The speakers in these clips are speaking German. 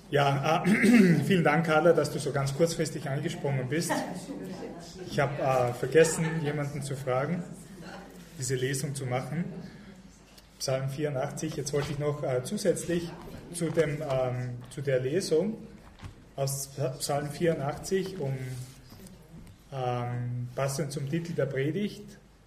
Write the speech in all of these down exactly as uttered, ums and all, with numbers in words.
Ja, äh, vielen Dank, Carla, dass du so ganz kurzfristig eingesprungen bist. Ich habe äh, vergessen, jemanden zu fragen, diese Lesung zu machen. Psalm vierundachtzig, jetzt wollte ich noch äh, zusätzlich zu, dem, ähm, zu der Lesung aus Psalm vierundachtzig, um ähm, passend zum Titel der Predigt,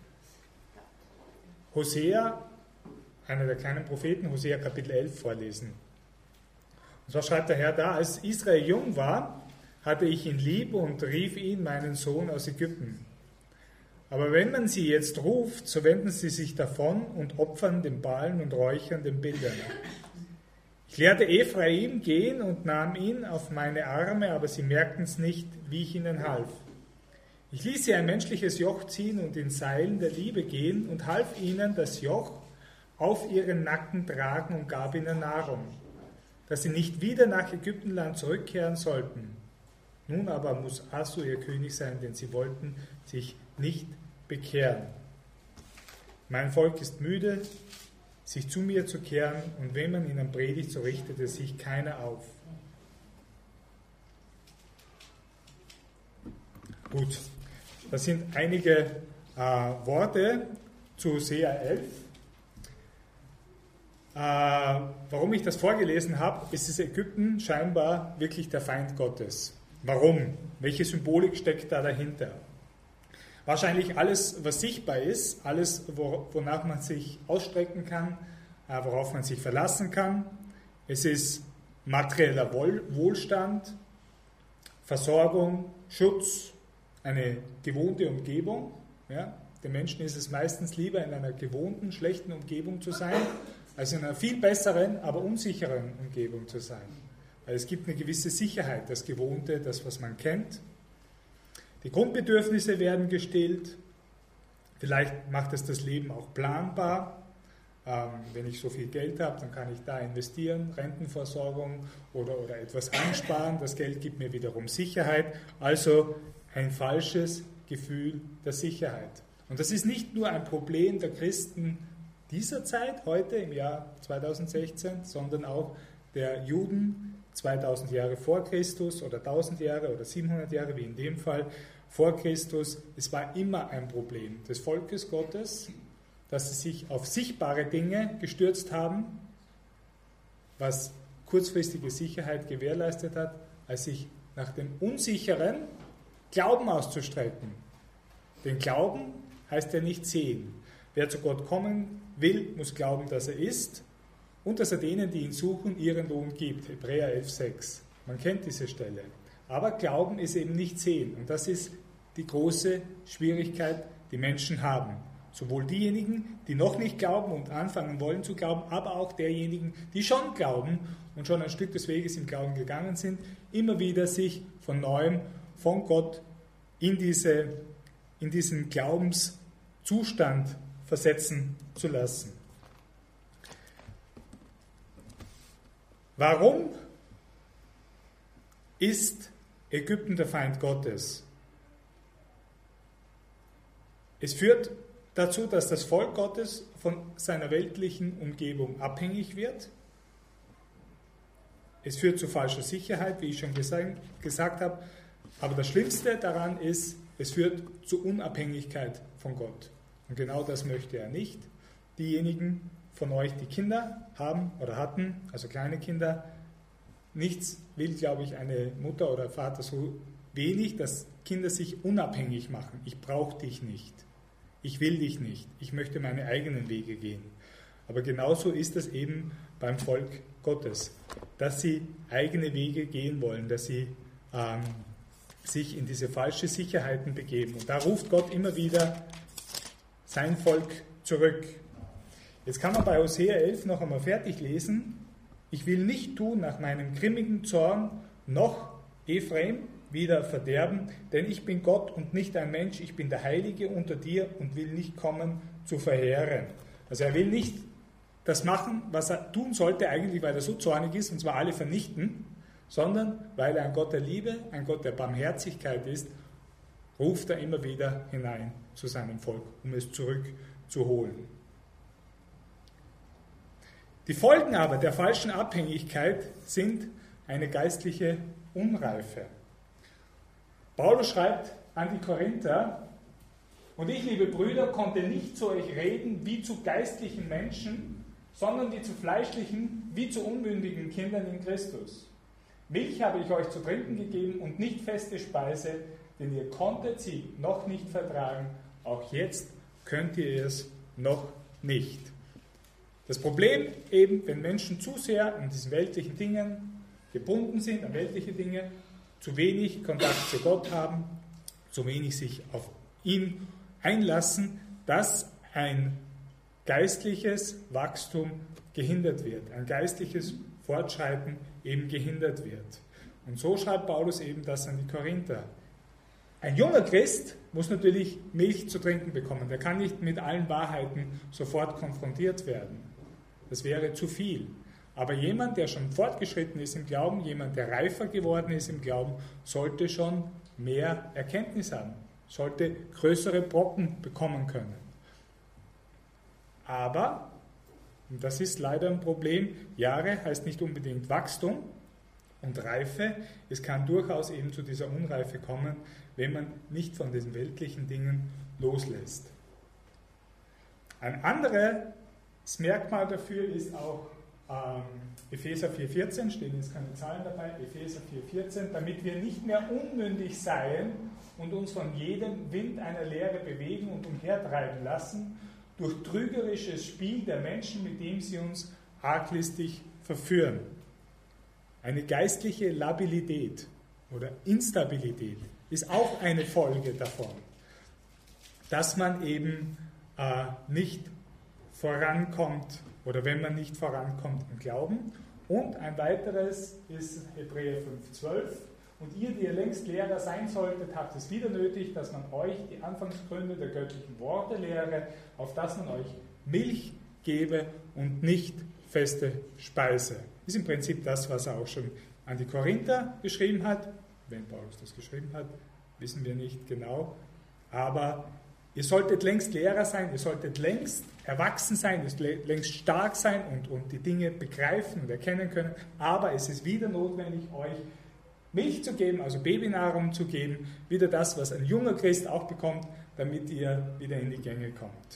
Hosea, einer der kleinen Propheten, Hosea Kapitel elf vorlesen. Und zwar schreibt der Herr da: Als Israel jung war, hatte ich ihn lieb und rief ihn, meinen Sohn aus Ägypten. Aber wenn man sie jetzt ruft, so wenden sie sich davon und opfern den Baalen und räuchern den Bildern. Ich lehrte Ephraim gehen und nahm ihn auf meine Arme, aber sie merkten es nicht, wie ich ihnen half. Ich ließ sie ein menschliches Joch ziehen und in Seilen der Liebe gehen und half ihnen das Joch auf ihren Nacken tragen und gab ihnen Nahrung, dass sie nicht wieder nach Ägyptenland zurückkehren sollten. Nun aber muss Assur ihr König sein, denn sie wollten sich nicht bekehren. Mein Volk ist müde, sich zu mir zu kehren, und wenn man ihnen predigt, so richtet es sich keiner auf. Gut, das sind einige äh, Worte zu Hosea elf. Äh, warum ich das vorgelesen habe, ist das Ägypten scheinbar wirklich der Feind Gottes. Warum? Welche Symbolik steckt da dahinter? Wahrscheinlich alles, was sichtbar ist, alles, wonach man sich ausstrecken kann, worauf man sich verlassen kann. Es ist materieller Wohlstand, Versorgung, Schutz, eine gewohnte Umgebung. Ja? Den Menschen ist es meistens lieber, in einer gewohnten, schlechten Umgebung zu sein, als in einer viel besseren, aber unsicheren Umgebung zu sein. Weil es gibt eine gewisse Sicherheit, das Gewohnte, das, was man kennt. Die Grundbedürfnisse werden gestillt. Vielleicht macht es das Leben auch planbar. Ähm, wenn ich so viel Geld habe, dann kann ich da investieren, Rentenversorgung oder, oder etwas ansparen. Das Geld gibt mir wiederum Sicherheit. Also ein falsches Gefühl der Sicherheit. Und das ist nicht nur ein Problem der Christen dieser Zeit, heute im Jahr zweitausendsechzehn, sondern auch der Juden zweitausend Jahre vor Christus oder tausend Jahre oder siebenhundert Jahre, wie in dem Fall, vor Christus. Es war immer ein Problem des Volkes Gottes, dass sie sich auf sichtbare Dinge gestürzt haben, was kurzfristige Sicherheit gewährleistet hat, als sich nach dem unsicheren Glauben auszustrecken. Denn Glauben heißt ja nicht sehen. Wer zu Gott kommen will, muss glauben, dass er ist, und dass er denen, die ihn suchen, ihren Lohn gibt. Hebräer elf sechs. Man kennt diese Stelle. Aber Glauben ist eben nicht sehen. Und das ist die große Schwierigkeit, die Menschen haben. Sowohl diejenigen, die noch nicht glauben und anfangen wollen zu glauben, aber auch derjenigen, die schon glauben und schon ein Stück des Weges im Glauben gegangen sind, immer wieder sich von Neuem von Gott in, diese, in diesen Glaubenszustand versetzen zu lassen. Warum ist Ägypten der Feind Gottes? Es führt dazu, dass das Volk Gottes von seiner weltlichen Umgebung abhängig wird. Es führt zu falscher Sicherheit, wie ich schon gesagt habe. Aber das Schlimmste daran ist, es führt zu Unabhängigkeit von Gott. Und genau das möchte er nicht. Diejenigen von euch, die Kinder haben oder hatten, also kleine Kinder, nichts will, glaube ich, eine Mutter oder Vater so wenig, dass Kinder sich unabhängig machen. Ich brauche dich nicht. Ich will dich nicht. Ich möchte meine eigenen Wege gehen. Aber genauso ist es eben beim Volk Gottes, dass sie eigene Wege gehen wollen, dass sie ähm, sich in diese falsche Sicherheiten begeben. Und da ruft Gott immer wieder sein Volk zurück. Jetzt kann man bei Hosea elf noch einmal fertig lesen. Ich will nicht tun nach meinem grimmigen Zorn noch Ephraim wieder verderben, denn ich bin Gott und nicht ein Mensch, ich bin der Heilige unter dir und will nicht kommen zu verheeren. Also er will nicht das machen, was er tun sollte, eigentlich weil er so zornig ist, und zwar alle vernichten, sondern weil er ein Gott der Liebe, ein Gott der Barmherzigkeit ist, ruft er immer wieder hinein zu seinem Volk, um es zurückzuholen. Die Folgen aber der falschen Abhängigkeit sind eine geistliche Unreife. Paulus schreibt an die Korinther: Und ich, liebe Brüder, konnte nicht zu euch reden wie zu geistlichen Menschen, sondern wie zu fleischlichen, wie zu unmündigen Kindern in Christus. Milch habe ich euch zu trinken gegeben und nicht feste Speise, denn ihr konntet sie noch nicht vertragen, auch jetzt könnt ihr es noch nicht. Das Problem eben, wenn Menschen zu sehr an diesen weltlichen Dingen gebunden sind, an weltliche Dinge, zu wenig Kontakt zu Gott haben, zu wenig sich auf ihn einlassen, dass ein geistliches Wachstum gehindert wird, ein geistliches Fortschreiten eben gehindert wird. Und so schreibt Paulus eben das an die Korinther. Ein junger Christ muss natürlich Milch zu trinken bekommen. Der kann nicht mit allen Wahrheiten sofort konfrontiert werden. Das wäre zu viel. Aber jemand, der schon fortgeschritten ist im Glauben, jemand, der reifer geworden ist im Glauben, sollte schon mehr Erkenntnis haben, sollte größere Brocken bekommen können. Aber, und das ist leider ein Problem, Jahre heißt nicht unbedingt Wachstum und Reife. Es kann durchaus eben zu dieser Unreife kommen, wenn man nicht von diesen weltlichen Dingen loslässt. Ein anderes Merkmal dafür ist auch ähm, Epheser vier vierzehn, stehen jetzt keine Zahlen dabei, Epheser vier vierzehn, damit wir nicht mehr unmündig seien und uns von jedem Wind einer Lehre bewegen und umhertreiben lassen, durch trügerisches Spiel der Menschen, mit dem sie uns arglistig verführen. Eine geistliche Labilität oder Instabilität ist auch eine Folge davon, dass man eben äh, nicht vorankommt oder wenn man nicht vorankommt im Glauben. Und ein weiteres ist Hebräer fünf zwölf. Und ihr, die ihr längst Lehrer sein solltet, habt es wieder nötig, dass man euch die Anfangsgründe der göttlichen Worte lehre, auf dass man euch Milch gebe und nicht feste Speise. Das ist im Prinzip das, was er auch schon an die Korinther geschrieben hat. Wenn Paulus das geschrieben hat, wissen wir nicht genau. Aber ihr solltet längst Lehrer sein, ihr solltet längst erwachsen sein, ihr solltet längst stark sein und, und die Dinge begreifen und erkennen können. Aber es ist wieder notwendig, euch Milch zu geben, also Babynahrung zu geben, wieder das, was ein junger Christ auch bekommt, damit ihr wieder in die Gänge kommt.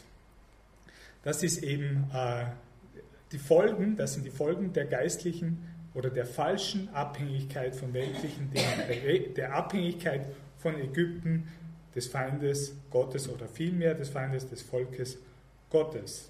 Das ist eben äh, die Folgen, das sind die Folgen der geistlichen oder der falschen Abhängigkeit von weltlichen Dingen, der, der Abhängigkeit von Ägypten, des Feindes Gottes oder vielmehr des Feindes des Volkes Gottes.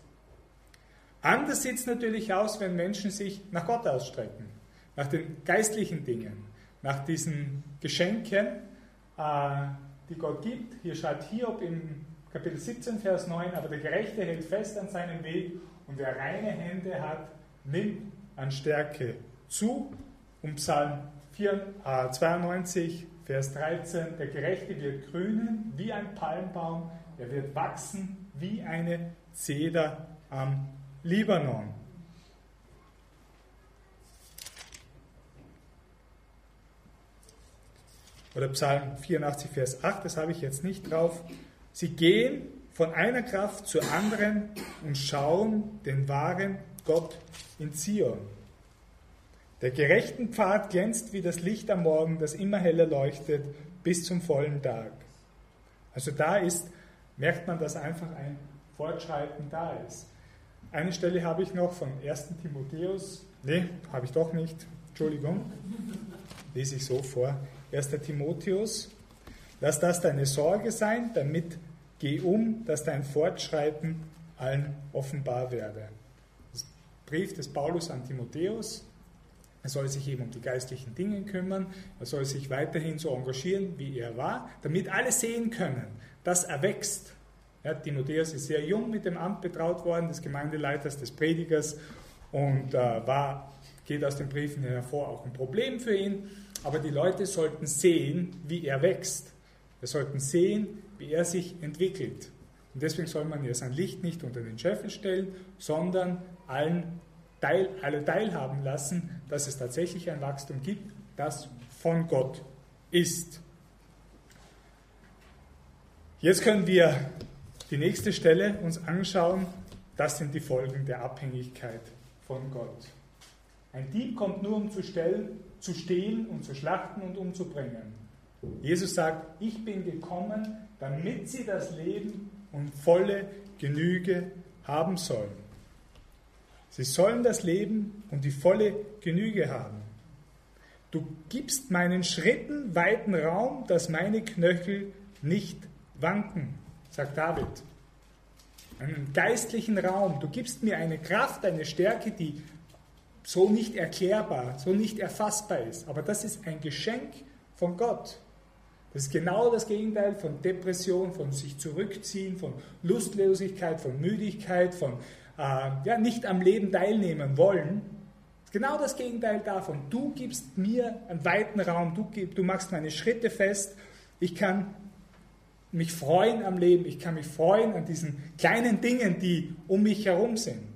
Anders sieht es natürlich aus, wenn Menschen sich nach Gott ausstrecken, nach den geistlichen Dingen, nach diesen Geschenken, äh, die Gott gibt. Hier schreibt Hiob im Kapitel siebzehn, Vers neun, aber der Gerechte hält fest an seinem Weg und wer reine Hände hat, nimmt an Stärke zu. Und Psalm zweiundneunzig, Vers dreizehn, der Gerechte wird grünen wie ein Palmbaum, er wird wachsen wie eine Zeder am Libanon. Oder Psalm vierundachtzig, Vers acht, das habe ich jetzt nicht drauf. Sie gehen von einer Kraft zur anderen und schauen den wahren Gott in Zion. Der gerechten Pfad glänzt wie das Licht am Morgen, das immer heller leuchtet bis zum vollen Tag. Also da ist, merkt man, dass einfach ein Fortschreiten da ist. Eine Stelle habe ich noch von ersten Timotheus, nee, habe ich doch nicht, Entschuldigung, lese ich so vor. erster Timotheus, lass das deine Sorge sein, damit geh um, dass dein Fortschreiten allen offenbar werde. Das Brief des Paulus an Timotheus. Er soll sich eben um die geistlichen Dinge kümmern, er soll sich weiterhin so engagieren, wie er war, damit alle sehen können, dass er wächst. Ja, Timotheus ist sehr jung mit dem Amt betraut worden, des Gemeindeleiters, des Predigers, und äh, war, geht aus den Briefen hervor, auch ein Problem für ihn. Aber die Leute sollten sehen, wie er wächst. Wir sollten sehen, wie er sich entwickelt. Und deswegen soll man ja sein Licht nicht unter den Scheffel stellen, sondern allen teil, alle teilhaben lassen, dass es tatsächlich ein Wachstum gibt, das von Gott ist. Jetzt können wir die nächste Stelle uns anschauen. Das sind die Folgen der Abhängigkeit von Gott. Ein Dieb kommt nur, um zu, stellen, zu stehlen und zu schlachten und umzubringen. Jesus sagt, ich bin gekommen, damit sie das Leben und volle Genüge haben sollen. Sie sollen das Leben und die volle Genüge haben. Du gibst meinen Schritten weiten Raum, dass meine Knöchel nicht wanken, sagt David. Einen geistlichen Raum. Du gibst mir eine Kraft, eine Stärke, die so nicht erklärbar, so nicht erfassbar ist. Aber das ist ein Geschenk von Gott. Das ist genau das Gegenteil von Depression, von sich zurückziehen, von Lustlosigkeit, von Müdigkeit, von äh, ja, nicht am Leben teilnehmen wollen. Das ist genau das Gegenteil davon. Du gibst mir einen weiten Raum, du, du machst meine Schritte fest. Ich kann mich freuen am Leben, ich kann mich freuen an diesen kleinen Dingen, die um mich herum sind.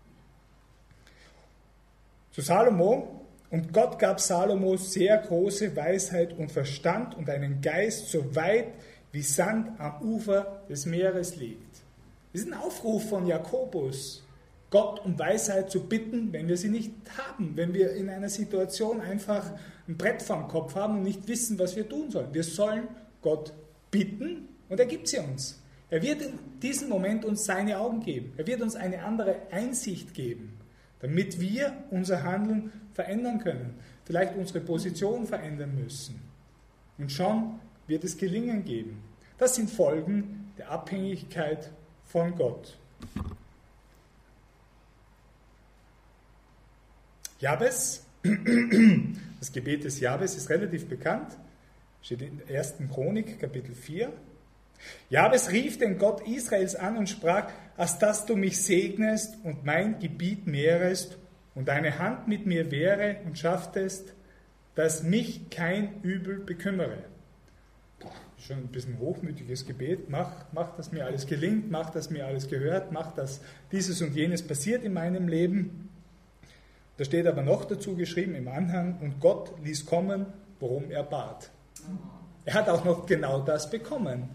Zu Salomo: Und Gott gab Salomo sehr große Weisheit und Verstand und einen Geist so weit wie Sand am Ufer des Meeres liegt. Das ist ein Aufruf von Jakobus, Gott um Weisheit zu bitten, wenn wir sie nicht haben, wenn wir in einer Situation einfach ein Brett vorm Kopf haben und nicht wissen, was wir tun sollen. Wir sollen Gott bitten und er gibt sie uns. Er wird in diesem Moment uns seine Augen geben. Er wird uns eine andere Einsicht geben, damit wir unser Handeln verändern können, vielleicht unsere Position verändern müssen. Und schon wird es Gelingen geben. Das sind Folgen der Abhängigkeit von Gott. Jabes, das Gebet des Jabes ist relativ bekannt, steht in der ersten Chronik, Kapitel vier. Jabes rief den Gott Israels an und sprach: Als dass du mich segnest und mein Gebiet mehrest und deine Hand mit mir wäre und schafftest, dass mich kein Übel bekümmere. Boah, schon ein bisschen hochmütiges Gebet. Mach, mach, dass mir alles gelingt, mach, dass mir alles gehört, mach, dass dieses und jenes passiert in meinem Leben. Da steht aber noch dazu geschrieben im Anhang: Und Gott ließ kommen, worum er bat. Er hat auch noch genau das bekommen.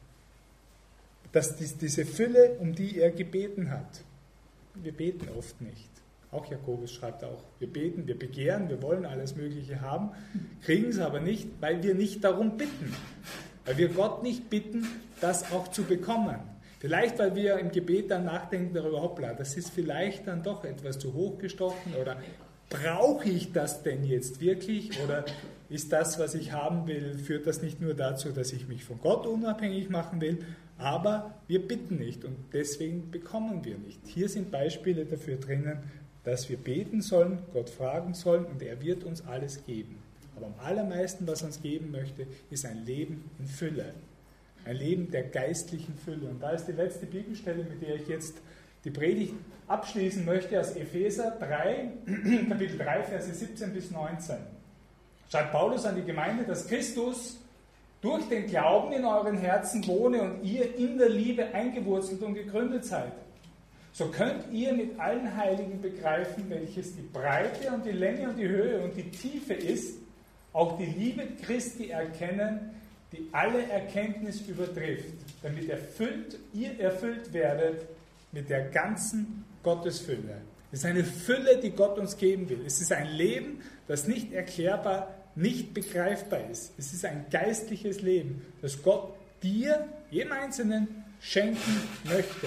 Dass dies, diese Fülle, um die er gebeten hat. Wir beten oft nicht. Auch Jakobus schreibt auch, wir beten, wir begehren, wir wollen alles Mögliche haben, kriegen es aber nicht, weil wir nicht darum bitten. Weil wir Gott nicht bitten, das auch zu bekommen. Vielleicht, weil wir im Gebet dann nachdenken darüber, hoppla, das ist vielleicht dann doch etwas zu hoch gestochen, oder brauche ich das denn jetzt wirklich, oder ist das, was ich haben will, führt das nicht nur dazu, dass ich mich von Gott unabhängig machen will, aber wir bitten nicht und deswegen bekommen wir nicht. Hier sind Beispiele dafür drinnen, dass wir beten sollen, Gott fragen sollen und er wird uns alles geben. Aber am allermeisten, was er uns geben möchte, ist ein Leben in Fülle. Ein Leben der geistlichen Fülle. Und da ist die letzte Bibelstelle, mit der ich jetzt die Predigt abschließen möchte, aus Epheser drei, Kapitel drei, Verse siebzehn bis neunzehn. Schreibt Paulus an die Gemeinde, dass Christus durch den Glauben in euren Herzen wohne und ihr in der Liebe eingewurzelt und gegründet seid. So könnt ihr mit allen Heiligen begreifen, welches die Breite und die Länge und die Höhe und die Tiefe ist, auch die Liebe Christi erkennen, die alle Erkenntnis übertrifft, damit erfüllt, ihr erfüllt werdet mit der ganzen Gottesfülle. Es ist eine Fülle, die Gott uns geben will. Es ist ein Leben, das nicht erklärbar, nicht begreifbar ist. Es ist ein geistliches Leben, das Gott dir, jedem Einzelnen, schenken möchte.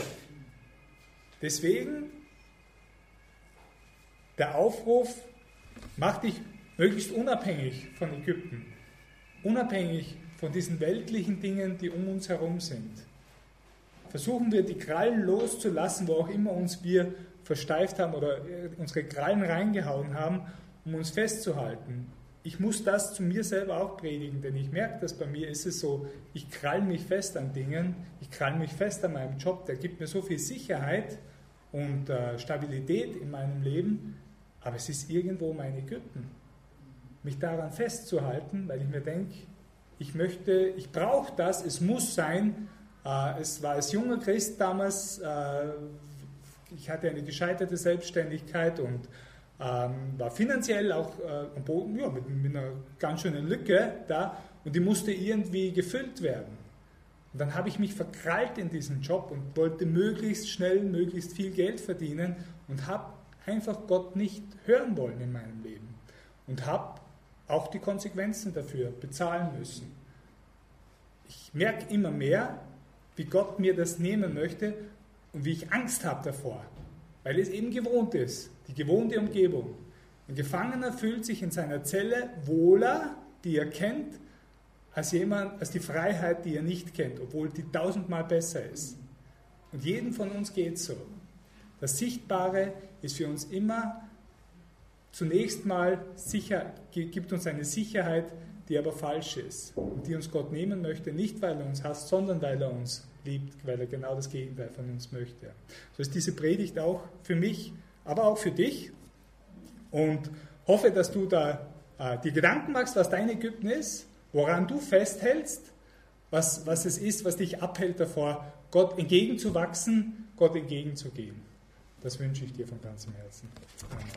Deswegen der Aufruf, mach dich möglichst unabhängig von Ägypten, unabhängig von diesen weltlichen Dingen, die um uns herum sind. Versuchen wir, die Krallen loszulassen, wo auch immer uns wir versteift haben oder unsere Krallen reingehauen haben, um uns festzuhalten. Ich muss das zu mir selber auch predigen, denn ich merke, dass bei mir ist es so, ich krall mich fest an Dingen, ich krall mich fest an meinem Job, der gibt mir so viel Sicherheit und äh, Stabilität in meinem Leben, aber es ist irgendwo mein Ägypten. Mich daran festzuhalten, weil ich mir denke, ich möchte, ich brauche das, es muss sein. Äh, es war als junger Christ damals, äh, ich hatte eine gescheiterte Selbstständigkeit und ähm, war finanziell auch äh, am Boden, ja, mit, mit einer ganz schönen Lücke da und die musste irgendwie gefüllt werden. Und dann habe ich mich verkrallt in diesen Job und wollte möglichst schnell, möglichst viel Geld verdienen und habe einfach Gott nicht hören wollen in meinem Leben und habe auch die Konsequenzen dafür bezahlen müssen. Ich merke immer mehr, wie Gott mir das nehmen möchte und wie ich Angst habe davor, weil es eben gewohnt ist, die gewohnte Umgebung. Ein Gefangener fühlt sich in seiner Zelle wohler, die er kennt, als jemand, als die Freiheit, die er nicht kennt, obwohl die tausendmal besser ist. Und jedem von uns geht es so. Das Sichtbare ist für uns immer zunächst mal sicher, gibt uns eine Sicherheit, die aber falsch ist und die uns Gott nehmen möchte, nicht weil er uns hasst, sondern weil er uns liebt, weil er genau das Gegenteil von uns möchte. So ist diese Predigt auch für mich, aber auch für dich, und hoffe, dass du da äh, dir Gedanken machst, was dein Ägypten ist, woran du festhältst, was, was es ist, was dich abhält davor, Gott entgegenzuwachsen, Gott entgegenzugehen. Das wünsche ich dir von ganzem Herzen. Amen.